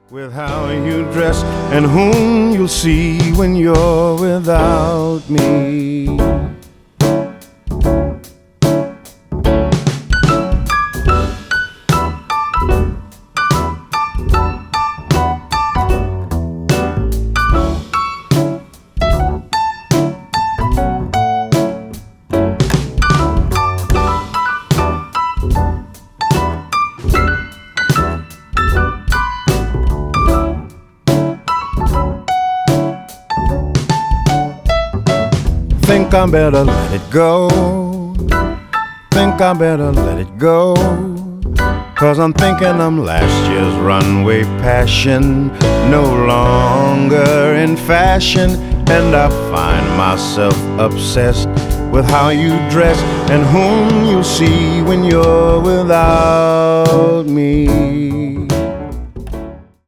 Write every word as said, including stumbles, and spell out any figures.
with how you dress and whom you'll see when you're without me. Think I better let it go. Think I better let it go. Cause I'm thinking I'm last year's runway passion, no longer in fashion. And I find myself obsessed with how you dress and whom you'll see when you're without me.